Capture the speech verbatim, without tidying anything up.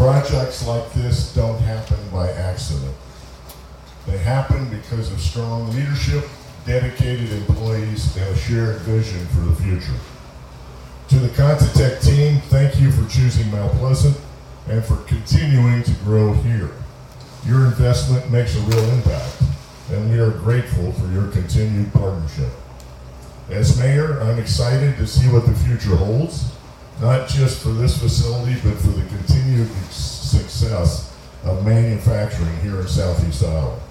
Projects like this don't happen by accident. They happen because of strong leadership, dedicated employees, and a shared vision for the future. To the Contitech team, thank you for choosing Mount Pleasant and for continuing to grow here. Your investment makes a real impact, and we are grateful for your continued partnership. As mayor, I'm excited to see what the future holds, not just for this facility, but for the continued success of manufacturing here in Southeast Iowa.